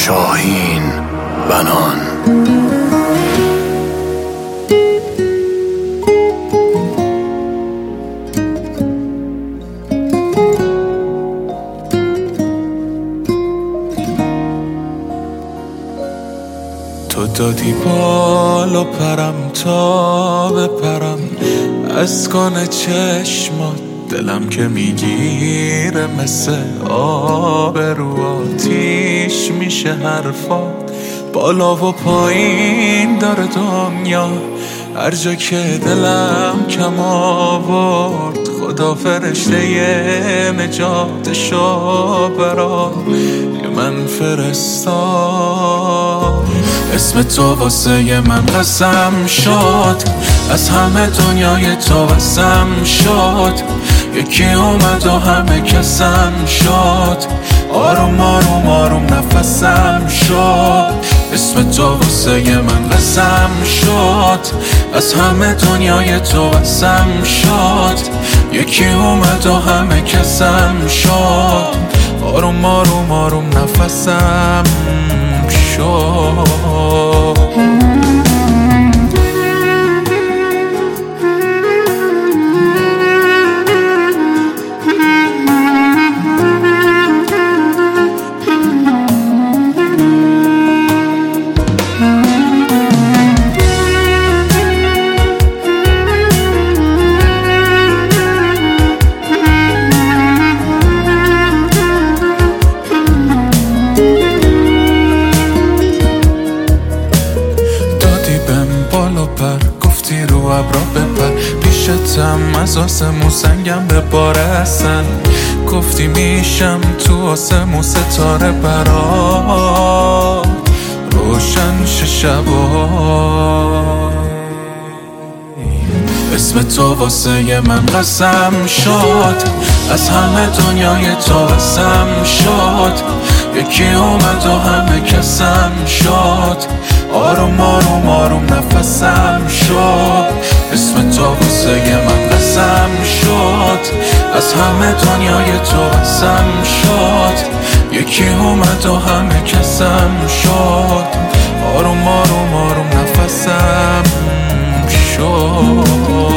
شاهین بنان. تو دادی بالا پرم تا بپرم از کن چشمات، دلم که میگیره مثل آب رو آتیش میشه حرفات. بالا و پایین داره دنیا، هر جا که دلم کم آورد خدا فرشته نجاتشو برا من فرستاد. اسم تو واسه من قسم شد، از همه دنیای تو واسم شد. یکی اومد و همه کسم شد، آروم آروم آروم نفسم شد. اسم تو واسه من قسم شد، از همه دنیای تو واسم شد. یکی اومد و همه کسم شد، آروم آروم آروم نفسم شد. گفتی رو ابرا بپر، پیشتم از آسمون سنگم به بارستن. گفتی میشم تو آسمون ستاره برا روشن شبا. اسم تو واسه من قسم شد، از همه دنیای تو واسم شد. یکی اومد و همه کسم شد، آروم آروم آروم نفسم شد. اسم تو واسه من قسم شد، از همه دنیای تو واسم شد. یکی اومد و همه کسم شد، آروم آروم آروم نفسم شد.